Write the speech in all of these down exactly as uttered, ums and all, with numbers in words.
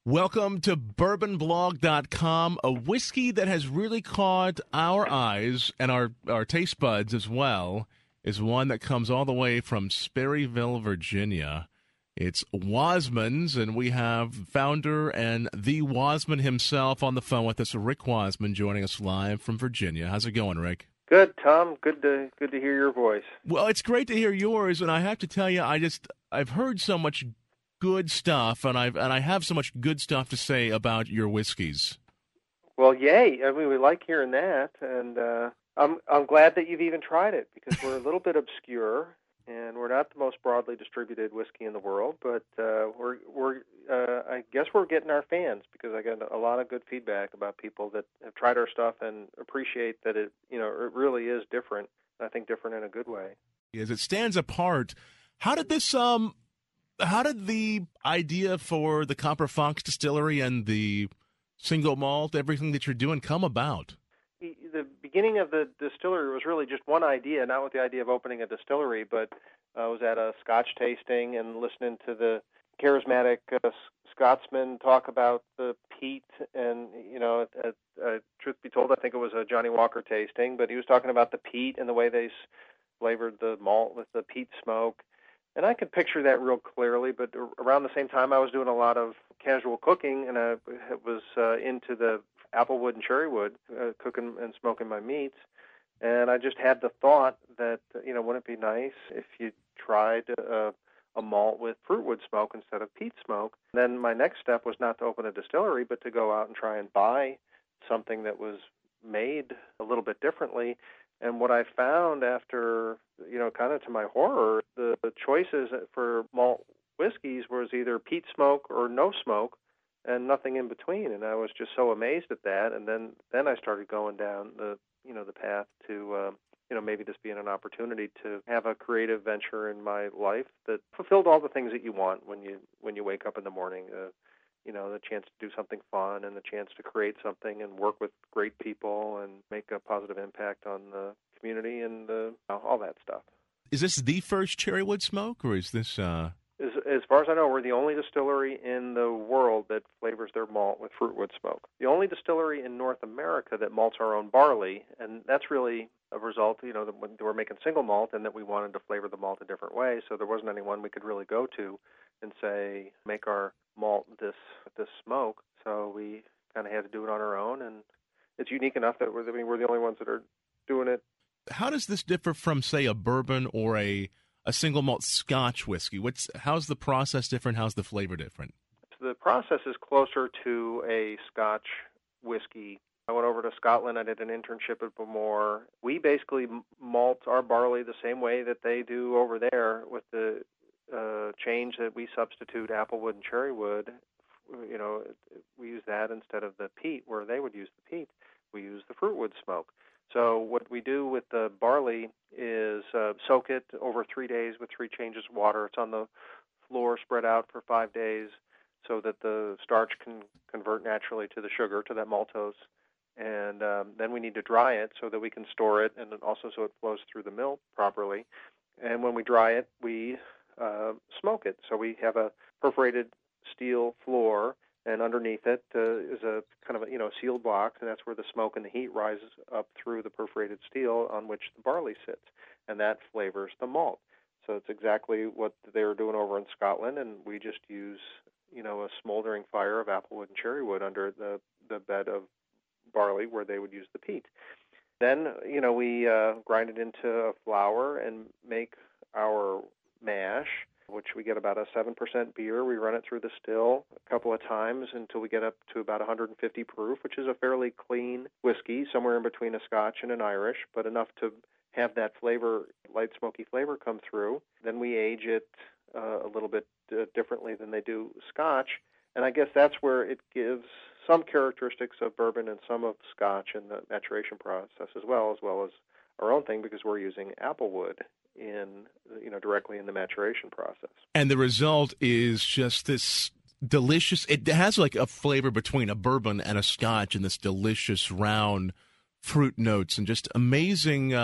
Welcome to bourbon blog dot com, a whiskey that has really caught our eyes and our, our taste buds as well, is one that comes all the way from Sperryville, Virginia. It's Wasman's, and we have founder and the Wasman himself on the phone with us, Rick Wasman, joining us live from Virginia. How's it going, Rick? Good, Tom. Good to good to hear your voice. Well, it's great to hear yours, and I have to tell you, I just I've heard so much good stuff, and I've and I have so much good stuff to say about your whiskeys. Well, yay! I mean, we like hearing that, and uh, I'm I'm glad that you've even tried it, because we're a little bit obscure, and we're not the most broadly distributed whiskey in the world, but uh, we're we're uh, I guess we're getting our fans, because I got a lot of good feedback about people that have tried our stuff and appreciate that it you know it really is different. I think different in a good way. As it stands apart, how did this um. How did the idea for the Copper Fox Distillery and the single malt, everything that you're doing, come about? The beginning of the distillery was really just one idea, not with the idea of opening a distillery, but I was at a Scotch tasting and listening to the charismatic uh, Scotsman talk about the peat. And, you know, uh, uh, truth be told, I think it was a Johnny Walker tasting, but he was talking about the peat and the way they flavored the malt with the peat smoke. And I could picture that real clearly, but around the same time I was doing a lot of casual cooking, and I was uh, into the applewood and cherrywood, uh, cooking and smoking my meats. And I just had the thought that, you know, wouldn't it be nice if you tried uh, a malt with fruitwood smoke instead of peat smoke? Then my next step was not to open a distillery, but to go out and try and buy something that was made a little bit differently. And what I found after, you know, kind of to my horror, the, the choices for malt whiskeys was either peat smoke or no smoke and nothing in between. And I was just so amazed at that. And then, then I started going down the, you know, the path to, um, you know, maybe this being an opportunity to have a creative venture in my life that fulfilled all the things that you want when you when you wake up in the morning. Uh, you know, the chance to do something fun and the chance to create something and work with great people and make a positive impact on the community and the, you know, all that stuff. Is this the first cherrywood smoke, or is this... Uh... As, as far as I know, we're the only distillery in the world that flavors their malt with fruitwood smoke. The only distillery in North America that malts our own barley, and that's really a result, you know, that when we're making single malt and that we wanted to flavor the malt a different way, so there wasn't anyone we could really go to and say, make our malt this this smoke. So we kind of had to do it on our own, and it's unique enough that we're, I mean, we're the only ones that are doing it. How does this differ from, say, a bourbon or a a single malt Scotch whiskey? What's how's the process different? How's the flavor different? So the process is closer to a Scotch whiskey. I went over to Scotland. I did an internship at Bowmore. We basically malt our barley the same way that they do over there, with the uh, change that we substitute applewood and cherrywood. You know, we use that instead of the peat, where they would use the peat. We use the fruitwood smoke. So what we do with the barley is uh, soak it over three days with three changes of water. It's on the floor, spread out for five days, so that the starch can convert naturally to the sugar, to that maltose. And um, then we need to dry it so that we can store it, and also so it flows through the mill properly. And when we dry it, we uh, smoke it. So we have a perforated steel floor, and underneath it uh, is a kind of a, you know, sealed box, and that's where the smoke and the heat rises up through the perforated steel on which the barley sits, and that flavors the malt. So it's exactly what they were doing over in Scotland, and we just use, you know, a smoldering fire of applewood and cherrywood under the, the bed of barley where they would use the peat. Then, you know, we uh, grind it into a flour and make our mash, which we get about a seven percent beer. We run it through the still a couple of times until we get up to about one hundred fifty proof, which is a fairly clean whiskey, somewhere in between a Scotch and an Irish, but enough to have that flavor, light smoky flavor, come through. Then we age it uh, a little bit uh, differently than they do Scotch, and I guess that's where it gives some characteristics of bourbon and some of Scotch in the maturation process as well, as well as our own thing, because we're using applewood in, you know, directly in the maturation process. And the result is just this delicious, it has like a flavor between a bourbon and a Scotch, and this delicious round fruit notes and just amazing, uh,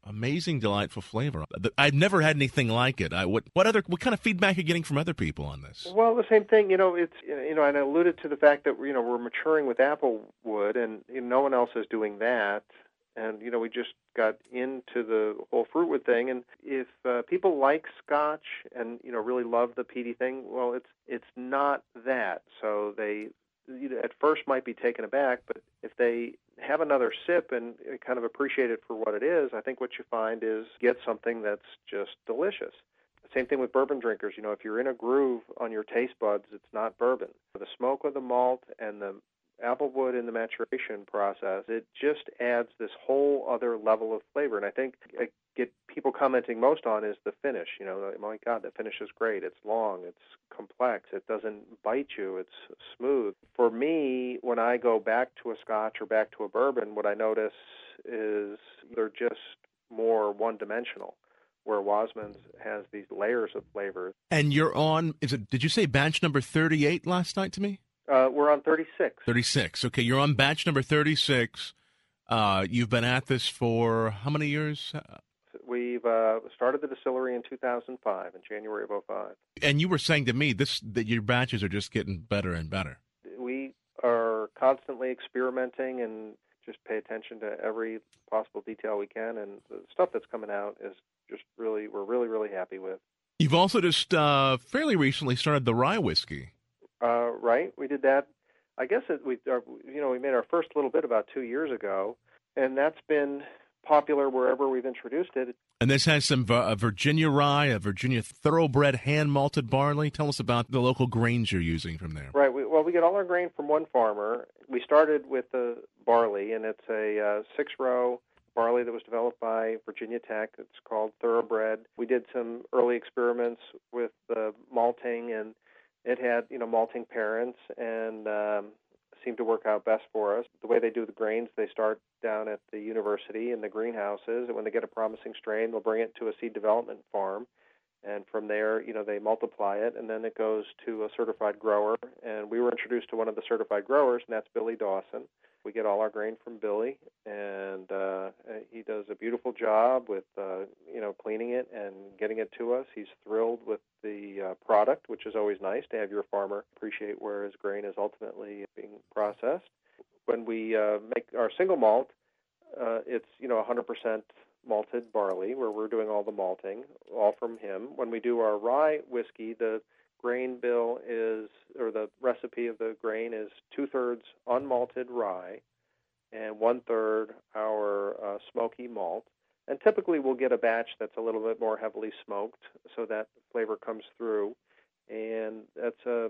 Amazing, delightful flavor. I've never had anything like it. I, what what other what kind of feedback are you getting from other people on this? Well, the same thing. You know, it's you know, and I alluded to the fact that you know we're maturing with applewood, and you know, no one else is doing that. And you know, we just got into the whole fruitwood thing. And if uh, people like Scotch and you know really love the peaty thing, well, it's it's not that. So they you know, at first might be taken aback, but if they have another sip and kind of appreciate it for what it is, I think what you find is get something that's just delicious. Same thing with bourbon drinkers. You know, if you're in a groove on your taste buds, it's not bourbon. The smoke of the malt and the applewood in the maturation process, it just adds this whole other level of flavor. And I think I get people commenting most on is the finish. You know, like, my God, the finish is great. It's long. It's complex. It doesn't bite you. It's smooth. For me, when I go back to a Scotch or back to a bourbon, what I notice is they're just more one-dimensional, where Wasman's has these layers of flavors. And you're on, is it? Did you say batch number thirty-eight last night to me? Uh, we're on thirty-six. thirty-six. Okay, you're on batch number thirty-six. Uh, you've been at this for how many years? We've uh, started the distillery in two thousand five, in January of oh five. And you were saying to me this that your batches are just getting better and better. We are constantly experimenting and just pay attention to every possible detail we can, and the stuff that's coming out is just really, we're really, really happy with. You've also just uh, fairly recently started the rye whiskey. Uh, right, we did that. I guess it, we, our, you know, we made our first little bit about two years ago, and that's been popular wherever we've introduced it. And this has some uh, Virginia rye, a Virginia thoroughbred hand-malted barley. Tell us about the local grains you're using from there. Right. We, well, we get all our grain from one farmer. We started with the barley, and it's a uh, six-row barley that was developed by Virginia Tech. It's called Thoroughbred. We did some early experiments with uh, malting, and it had, you know, malting parents, and um, seemed to work out best for us. The way they do the grains, they start down at the university in the greenhouses, and when they get a promising strain, they'll bring it to a seed development farm, and from there, you know, they multiply it, and then it goes to a certified grower, and we were introduced to one of the certified growers, and that's Billy Dawson. We get all our grain from Billy, and uh, he does a beautiful job with, uh, you know, cleaning it and getting it to us. He's thrilled with the uh, product, which is always nice to have your farmer appreciate where his grain is ultimately being processed. When we uh, make our single malt, uh, it's, you know, one hundred percent malted barley, where we're doing all the malting, all from him. When we do our rye whiskey, the grain bill is, or the recipe of the grain is two-thirds unmalted rye and one-third our uh, smoky malt. And typically we'll get a batch that's a little bit more heavily smoked so that flavor comes through. And that's, a,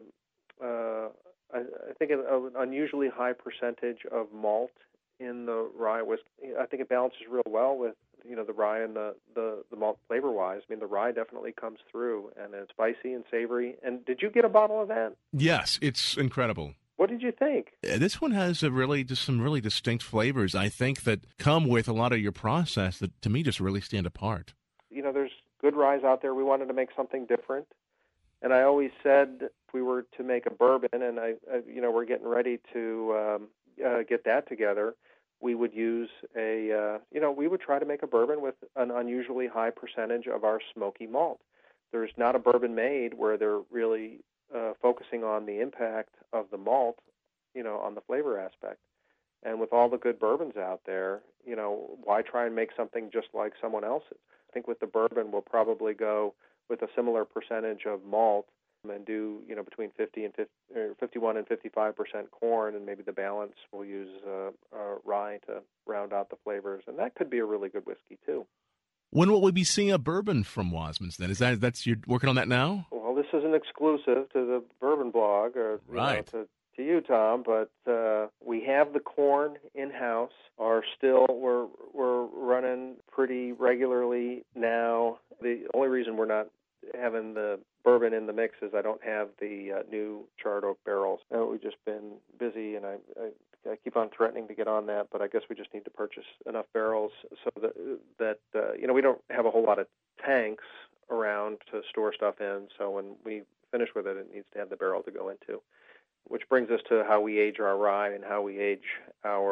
uh, I, I think, an unusually high percentage of malt in the rye whiskey. I think it balances real well with, you know, the rye and the, the, the malt flavor-wise. I mean, the rye definitely comes through, and it's spicy and savory. And did you get a bottle of that? Yes, it's incredible. What did you think? This one has a really just some really distinct flavors, I think, that come with a lot of your process that, to me, just really stand apart. You know, there's good ryes out there. We wanted to make something different. And I always said if we were to make a bourbon, and, I, I you know, we're getting ready to um, uh, get that together, we would use a, uh, you know, we would try to make a bourbon with an unusually high percentage of our smoky malt. There's not a bourbon made where they're really uh, focusing on the impact of the malt, you know, on the flavor aspect. And with all the good bourbons out there, you know, why try and make something just like someone else's? I think with the bourbon, we'll probably go with a similar percentage of malt and do, you know, between fifty and fifty, or fifty-one and fifty-five percent corn, and maybe the balance we'll use uh, uh, rye to round out the flavors, and that could be a really good whiskey too. When will we be seeing a bourbon from Wasman's then? Is that that's you're working on that now? Well, this is an exclusive to the Bourbon Blog, or you right. know, to to you, Tom. But uh, we have the corn in house. Are still we're we're running pretty regularly now. The only reason we're not having the bourbon in the mix is I don't have the uh, new charred oak barrels. Uh, we've just been busy, and I, I, I keep on threatening to get on that, but I guess we just need to purchase enough barrels so that, that uh, you know, we don't have a whole lot of tanks around to store stuff in, so when we finish with it, it needs to have the barrel to go into, which brings us to how we age our rye and how we age our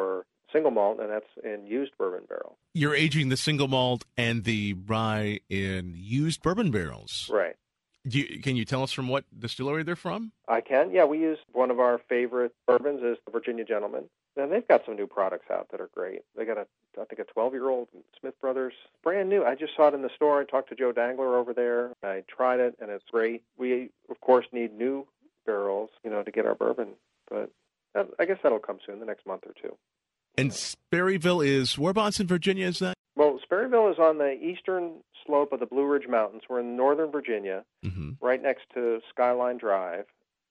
single malt, and that's in used bourbon barrels. You're aging the single malt and the rye in used bourbon barrels. Right. Do you, can you tell us from what distillery they're from? I can. Yeah, we use one of our favorite bourbons is the Virginia Gentleman. And they've got some new products out that are great. They got a, I think, a twelve-year-old Smith Brothers, brand new. I just saw it in the store. I talked to Joe Dangler over there. I tried it, and it's great. We, of course, need new barrels, you know, to get our bourbon. But I guess that'll come soon, the next month or two. And Sperryville is, whereabouts in Virginia is that? Well, Sperryville is on the eastern slope of the Blue Ridge Mountains. We're in northern Virginia, mm-hmm. right next to Skyline Drive.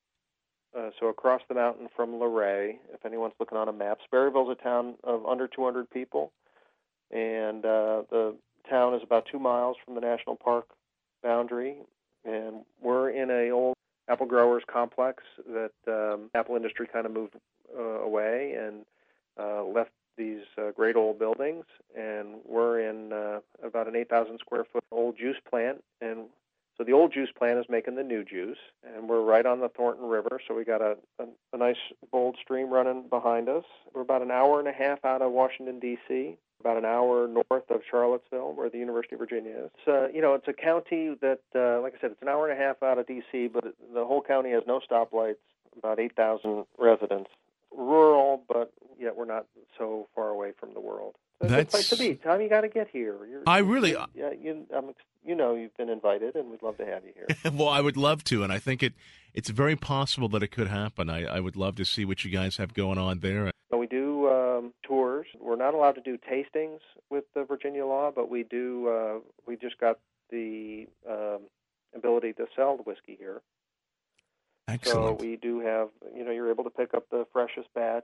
Uh, so across the mountain from Luray, if anyone's looking on a map. Sperryville's a town of under two hundred people, and uh, the town is about two miles from the national park boundary. And we're in a old apple growers complex that um, apple industry kind of moved uh, away and uh, left these uh, great old buildings. And we're in uh, about an eight thousand square foot old juice plant, and so the old juice plant is making the new juice, and we're right on the Thornton River, so we got a, a, a nice bold stream running behind us. We're about an hour and a half out of Washington, D C, about an hour north of Charlottesville, where the University of Virginia is. It's, uh, you know, it's a county that, uh, like I said, it's an hour and a half out of D C, but it, the whole county has no stoplights, about eight thousand residents. Rural, but yet we're not so far away from the world. It's That's a place to be. Tom, you got to get here. You're, I really... You're, yeah, you, I'm, you know you've been invited, and we'd love to have you here. Well, I would love to, and I think it it's very possible that it could happen. I, I would love to see what you guys have going on there. We do um, tours. We're not allowed to do tastings with the Virginia law, but we do. Uh, we just got the um, ability to sell the whiskey here. Excellent. So we do have, you know, you're able to pick up the freshest batch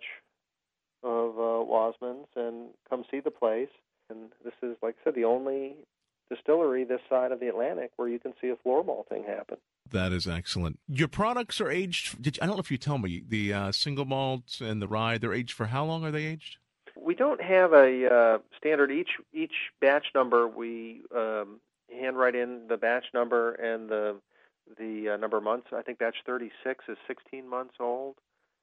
of uh, Wasman's and come see the place. And this is, like I said, the only distillery this side of the Atlantic where you can see a floor malting happen. That is excellent. Your products are aged, did you, I don't know if you tell me, the uh, single malt and the rye, they're aged for how long are they aged? We don't have a uh, standard. Each each batch number, we um, handwrite in the batch number and the the uh, number of months. I think batch thirty-six is sixteen months old,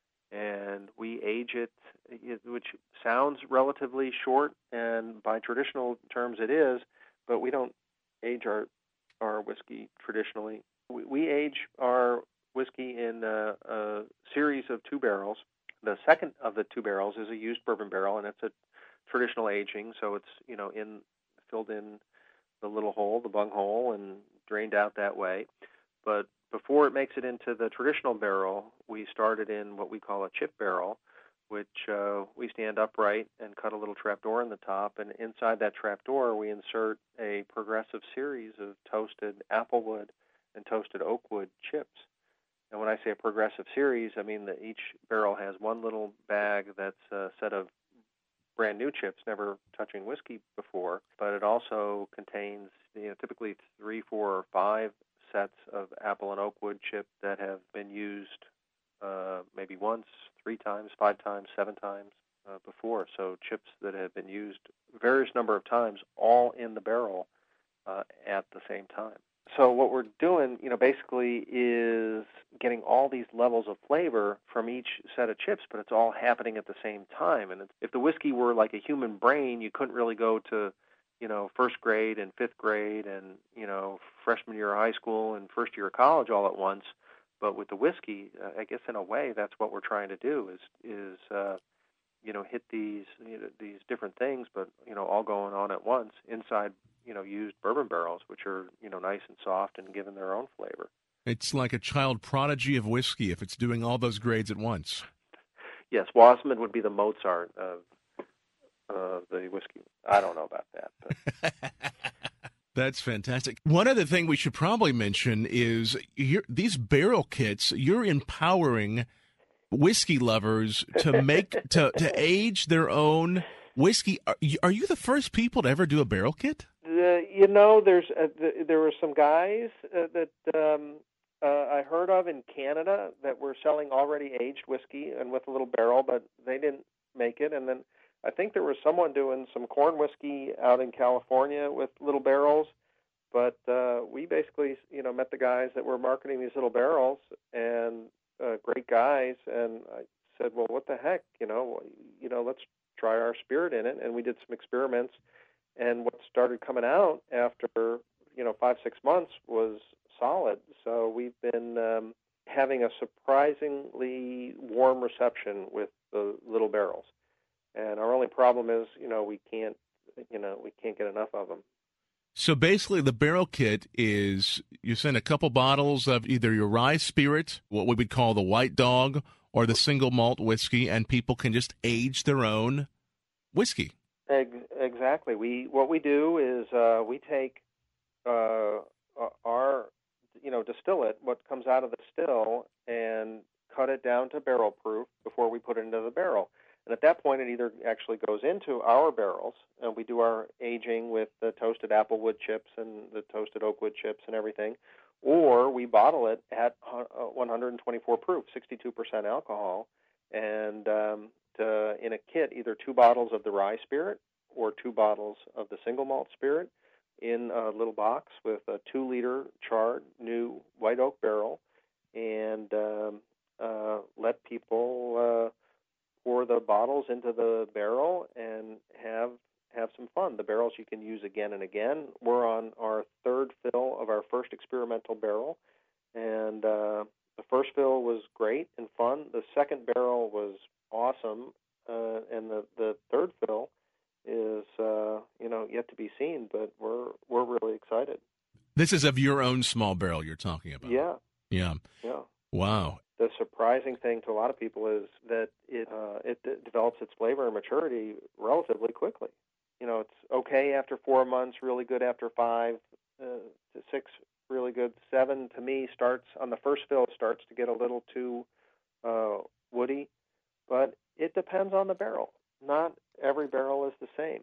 and we age it, which sounds relatively short, and by traditional terms it is, but we don't age our, our whiskey traditionally. We, we age our whiskey in a, a series of two barrels. The second of the two barrels is a used bourbon barrel, and it's a traditional aging, so it's, you know, in filled in the little hole, the bung hole, and drained out that way. But before it makes it into the traditional barrel, we started in what we call a chip barrel, which uh, we stand upright and cut a little trapdoor in the top, and inside that trapdoor we insert a progressive series of toasted applewood and toasted oakwood chips. And when I say a progressive series, I mean that each barrel has one little bag that's a set of brand new chips, never touching whiskey before, but it also contains, you know, typically three, four, or five sets of apple and oakwood chip that have been used uh, maybe once, three times, five times, seven times uh, before. So chips that have been used various number of times, all in the barrel uh, at the same time. So what we're doing, you know, basically is getting all these levels of flavor from each set of chips, but it's all happening at the same time. And if the whiskey were like a human brain, you couldn't really go to, you know, first grade and fifth grade and, you know, freshman year of high school and first year of college all at once. But with the whiskey, uh, I guess in a way that's what we're trying to do is, is uh, you know, hit these you know, these different things, but, you know, all going on at once inside, you know, used bourbon barrels, which are, you know, nice and soft and given their own flavor. It's like a child prodigy of whiskey if it's doing all those grades at once. Yes, Wasserman would be the Mozart of uh, the whiskey. I don't know about that. But. That's fantastic. One other thing we should probably mention is you're, these barrel kits, you're empowering whiskey lovers to make to, to age their own whiskey. Are you, are you the first people to ever do a barrel kit? Uh, you know, there's uh, the, there were some guys uh, that um, uh, I heard of in Canada that were selling already aged whiskey and with a little barrel, but they didn't make it. And then I think there was someone doing some corn whiskey out in California with little barrels, but uh, we basically, you know, met the guys that were marketing these little barrels, and uh, great guys, and I said, well, what the heck, you know, you know, let's try our spirit in it. And we did some experiments, and what started coming out after, you know, five, six months was solid. So we've been um, having a surprisingly warm reception with the little barrels. And our only problem is, you know, we can't, you know, we can't get enough of them. So basically, the barrel kit is you send a couple bottles of either your rye spirit, what we would call the White Dog, or the single malt whiskey, and people can just age their own whiskey. Exactly. We what we do is uh, we take uh, our, you know, distill it, what comes out of the still, and cut it down to barrel proof before we put it into the barrel. And at that point, it either actually goes into our barrels, and we do our aging with the toasted applewood chips and the toasted oakwood chips and everything, or we bottle it at one hundred twenty-four proof, sixty-two percent alcohol, and um, to, in a kit, either two bottles of the rye spirit or two bottles of the single malt spirit in a little box with a two-liter charred new white oak barrel, and um, uh, let people... Uh, pour the bottles into the barrel and have have some fun. The barrels you can use again and again. We're on our third fill of our first experimental barrel, and uh, the first fill was great and fun. The second barrel was awesome, uh, and the, the third fill is uh, you know yet to be seen. But we're we're really excited. This is of your own small barrel you're talking about. Yeah. Yeah. Yeah. Wow. The surprising thing to a lot of people is that it uh, it d- develops its flavor and maturity relatively quickly. You know, it's okay after four months, really good after five, uh, to six, really good. Seven, to me, starts on the first fill, starts to get a little too uh, woody, but it depends on the barrel. Not every barrel is the same.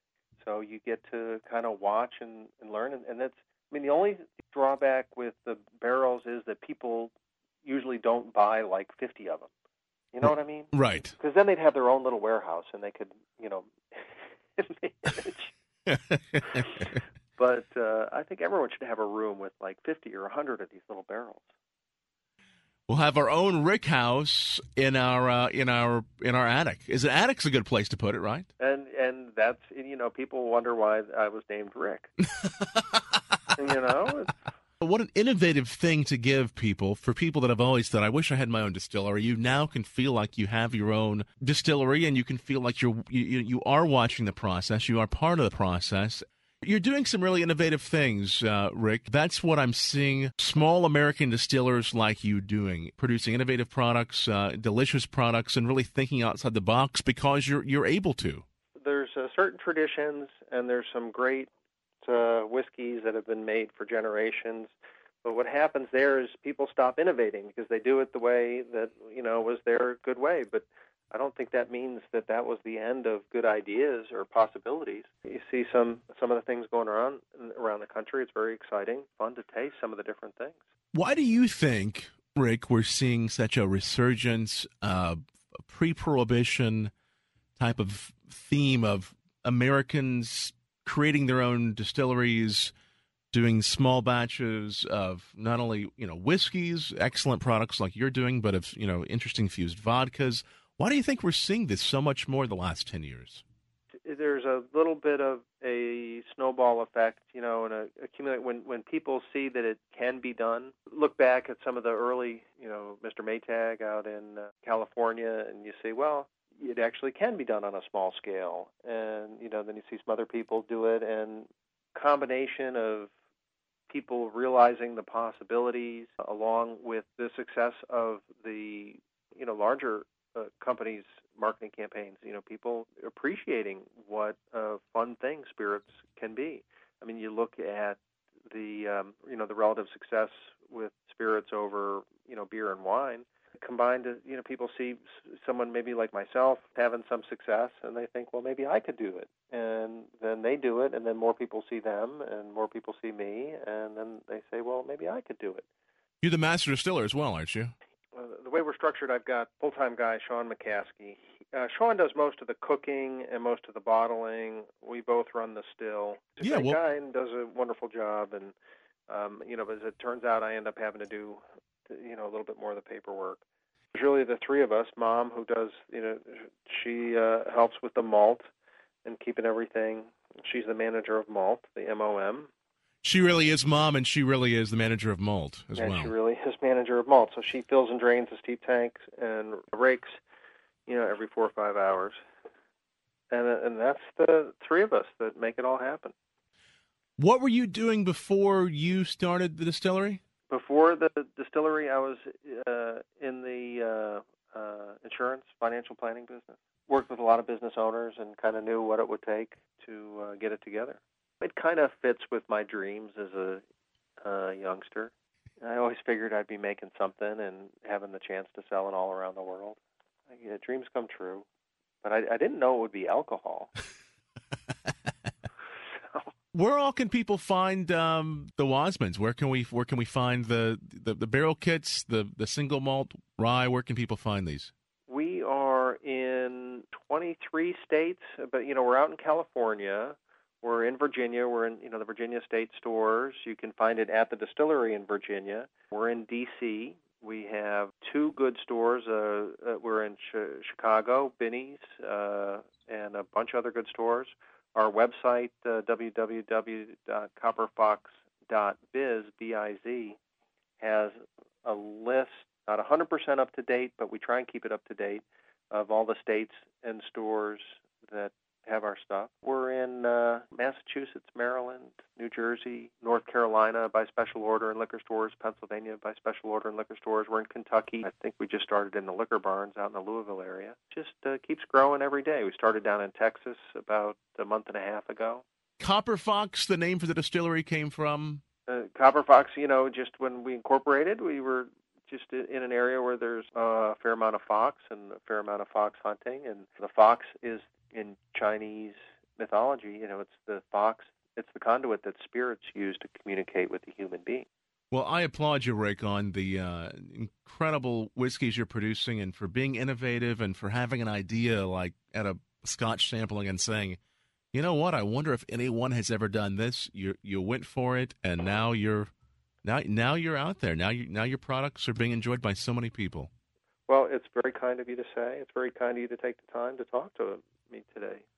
So you get to kind of watch and, and learn, and, and that's, I mean, the only drawback with the barrels is that people usually don't buy like fifty of them. You know what I mean? Right. Because then they'd have their own little warehouse and they could, you know, manage. But uh, I think everyone should have a room with like fifty or a hundred of these little barrels. We'll have our own Rick house in our uh, in our in our attic. Is an attic's a good place to put it, right? And and that's, you know, people wonder why I was named Rick. You know. It's, What an innovative thing to give people, for people that have always thought, I wish I had my own distillery. You now can feel like you have your own distillery, and you can feel like you're, you, you are watching the process. You are part of the process. You're doing some really innovative things, uh, Rick. That's what I'm seeing small American distillers like you doing, producing innovative products, uh, delicious products, and really thinking outside the box because you're you're able to. There's uh, certain traditions, and there's some great Uh, whiskeys that have been made for generations. But what happens there is people stop innovating because they do it the way that, you know, was their good way. But I don't think that means that that was the end of good ideas or possibilities. You see some, some of the things going around around the country. It's very exciting, fun to taste some of the different things. Why do you think, Rick, we're seeing such a resurgence, uh, pre-prohibition type of theme of Americans creating their own distilleries, doing small batches of not only, you know, whiskeys, excellent products like you're doing, but of, you know, interesting fused vodkas? Why do you think we're seeing this so much more the last ten years? There's a little bit of a snowball effect, you know, and a, accumulate when when people see that it can be done. Look back at some of the early, you know, Mister Maytag out in uh, California, and you say, well, it actually can be done on a small scale. And, you know, then you see some other people do it, and combination of people realizing the possibilities along with the success of the, you know, larger uh, companies' marketing campaigns, you know, people appreciating what a fun thing spirits can be. I mean, you look at the, um, you know, the relative success with spirits over, you know, beer and wine. Combined, you know, people see someone maybe like myself having some success, and they think, well, maybe I could do it. And then they do it, and then more people see them, and more people see me, and then they say, well, maybe I could do it. You're the master distiller as well, aren't you? Uh, the way we're structured, I've got full-time guy, Sean McCaskey. Uh, Sean does most of the cooking and most of the bottling. We both run the still. He's a Yeah, great well, guy and does a wonderful job. And, um, you know, as it turns out, I end up having to do, you know, a little bit more of the paperwork. There's really the three of us. Mom, who does, you know, she uh, helps with the malt and keeping everything. She's the manager of malt, the M O M. She really is Mom, and she really is the manager of malt as and well. And she really is manager of malt. So she fills and drains the steep tanks and rakes, you know, every four or five hours. And and that's the three of us that make it all happen. What were you doing before you started the distillery? Before the distillery, I was uh, in the uh, uh, insurance financial planning business. Worked with a lot of business owners and kind of knew what it would take to uh, get it together. It kind of fits with my dreams as a uh, youngster. I always figured I'd be making something and having the chance to sell it all around the world. Yeah, dreams come true. But I, I didn't know it would be alcohol. so. Where all can people find um, the Wasmans? Where can we where can we find the, the, the barrel kits, the, the single malt rye? Where can people find these? We are in twenty-three states, but you know we're out in California. We're in Virginia. We're in you know the Virginia State stores. You can find it at the distillery in Virginia. We're in D C We have two good stores. Uh, uh, we're in Ch- Chicago, Binny's, uh, and a bunch of other good stores. Our website, uh, w w w dot copper fox dot biz, B I Z, has a list, not one hundred percent up to date, but we try and keep it up to date, of all the states and stores that have our stuff. We're in uh, Massachusetts, Maryland, New Jersey, North Carolina by special order in liquor stores, Pennsylvania by special order in liquor stores. We're in Kentucky. I think we just started in the liquor barns out in the Louisville area. Just uh, keeps growing every day. We started down in Texas about a month and a half ago. Copper Fox, the name for the distillery, came from? Uh, Copper Fox, you know, just when we incorporated, we were just in an area where there's a fair amount of fox and a fair amount of fox hunting. And the fox is, in Chinese mythology, you know, it's the fox, it's the conduit that spirits use to communicate with the human being. Well, I applaud you, Rick, on the uh, incredible whiskeys you're producing and for being innovative and for having an idea like at a Scotch sampling and saying, you know what, I wonder if anyone has ever done this. You you went for it, and now you're now now you're out there. Now you now your products are being enjoyed by so many people. Well, it's very kind of you to say. It's very kind of you to take the time to talk to me today.